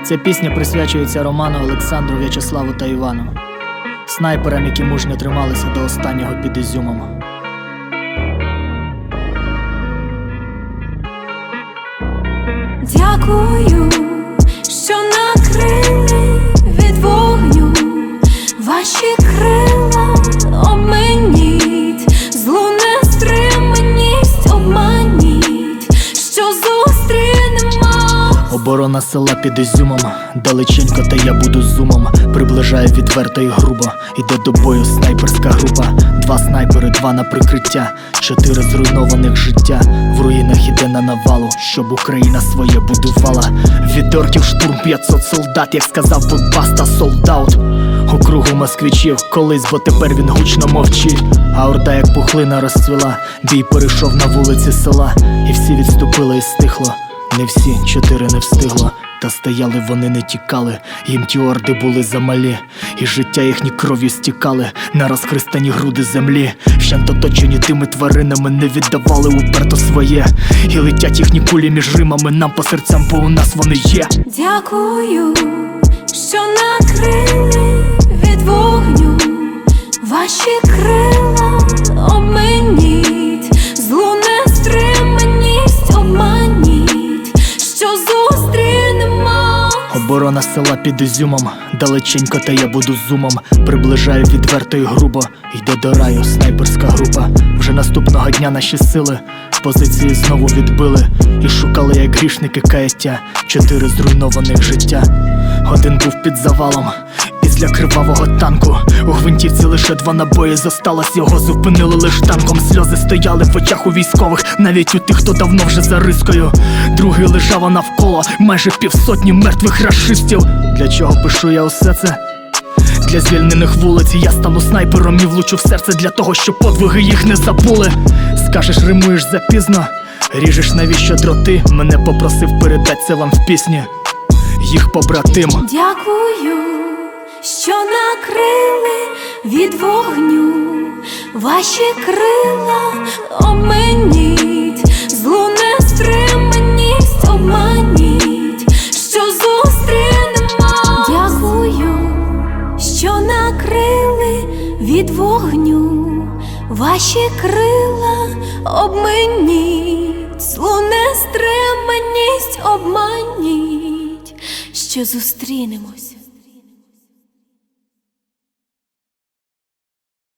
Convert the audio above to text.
Ця пісня присвячується Роману, Олександру, В'ячеславу та Івану, снайперам, які мужньо трималися до останнього під Ізюмом. Дякую, що накрили від вогню ваші крила, обминіть, злу нестриманість обманіть, що зустрінемо. Оборона села під Ізюмом, далеченько, та я буду зумом. Приближаю відверто і грубо, іде до бою снайперська група. 2 снайпери, 2 на прикриття, 4 зруйнованих життя. В руїнах іде на навалу, щоб Україна своє будувала. Від орків штурм 500 солдат, як сказав би Баста, солдаут. Округу москвичів колись, бо тепер він гучно мовчить. А орда як пухлина розцвіла, бій перейшов на вулиці села. І всі відступили і стихло. Не всі, 4 не встигло. Та стояли вони, не тікали, їм ті орди були замалі, і життя їхні кров'ю стікали на розхристані груди землі. Вщент оточені тими тваринами, не віддавали уперто своє. І летять їхні кулі між римами нам по серцям, бо у нас вони є. Дякую, що накрили від вогню ваші крила, обминіть, злу нестриманість обманіть, що зустрінемо. Оборона села під Ізюмом, далеченько, та я буду зумом. Приближаю відверто і грубо, йде до раю снайперська група. Вже наступного дня наші сили позиції знову відбили, і шукали, як грішники, каяття. 4 зруйнованих життя. Один був під завалом після кривавого танку. У гвинтівці лише 2 набої зосталось, його зупинили лиш танком. Сльози стояли в очах у військових, навіть у тих, хто давно вже за рискою. Другий лежав, а навколо майже 500 мертвих рашистів. Для чого пишу я усе це? Для звільнених вулиць я стану снайпером і влучу в серце, для того, щоб подвиги їх не забули. Скажеш, римуєш запізно, ріжеш навіщо дроти. Мене попросив передать це вам в пісні їх побратим. Дякую, що накрили від вогню ваші крила, обминіть, злу нестриманість обманіть, що зустрінемо. Дякую, що накрили від вогню ваші крила, обминіть, злу нестриманість обманіть, що зустрінемось.